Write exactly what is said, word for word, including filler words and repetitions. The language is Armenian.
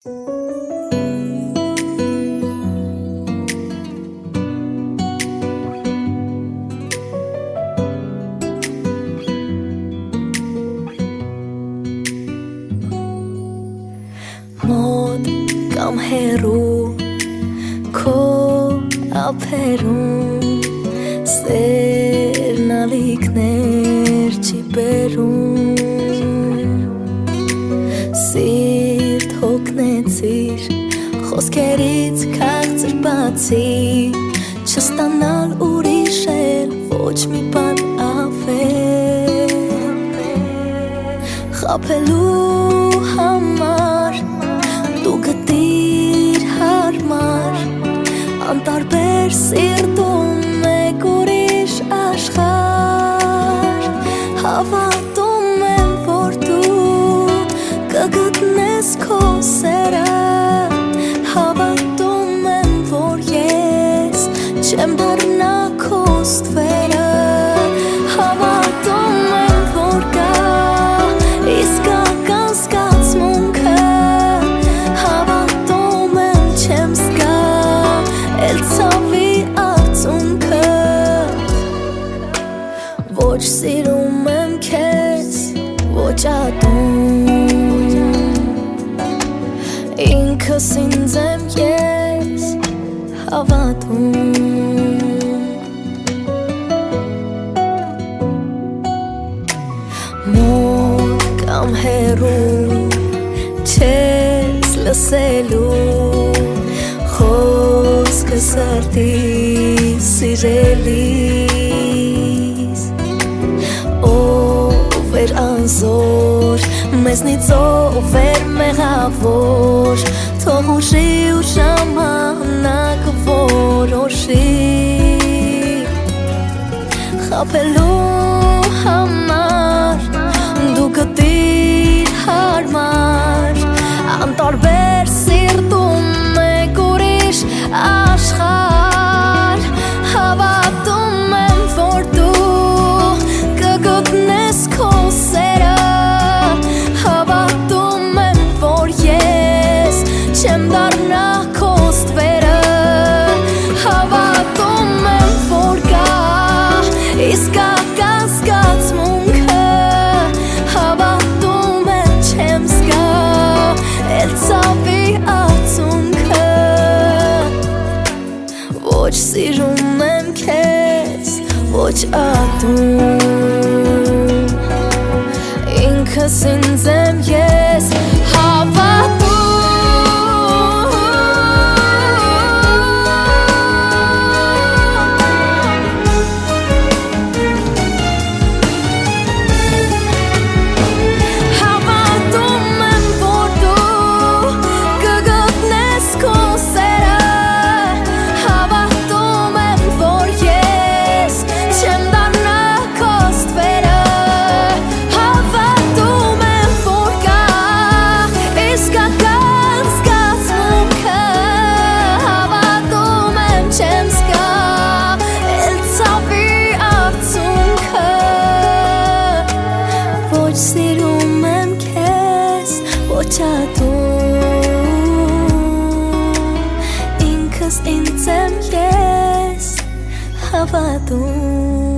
Մոտ կամ հեռու քո ափերում սերն ալիքներ չի բերում սիրտ հոգնեցիր խոսքերից քաղցր բացի չստանալ ուրիշ էլ ոչ մի բան ավել խաբելու համար դու գտիր հարմար անտարբեր սիրտում մեկ ուրիշ աշխարհ հավատում եմ որ դու կգտնես քո սերը հավատում եմ որ ես չեմ դառնա քո ստվերը հավատում եմ որ կա իսկական զգացմունքը հավատում եմ չեմ զգա էլ ցավի արցունքը ոչ սիրում եմ քեզ ոչ ատում ինքս ինձ եմ ես հավատում մոտ կամ հեռու չես լսելու խոսքը սրտիս սիրելիս ով էր անզոր մեզնից ով էր մեղավոր թող ուշի ու ժամանակ որոշի խաբելու համար դու գտիր հարմար անտարբեր սիրտում մեկ ուրիշ աշխարհ հավատում եմ որ դու կգտնես քո սերը հավատում եմ որ ես չեմ դառնա քո ստվերը հավատում եմ որ կա իսկական զգացմունքը հավատում եմ չեմ զգա էլ ցավի արցունքը ոչ սիրում եմ քեզ ոչ ատում ինքս ինձ եմ ես հավատում սիրում եմ քեզ ոչ ատում ինքս ինձ եմ ես հավատում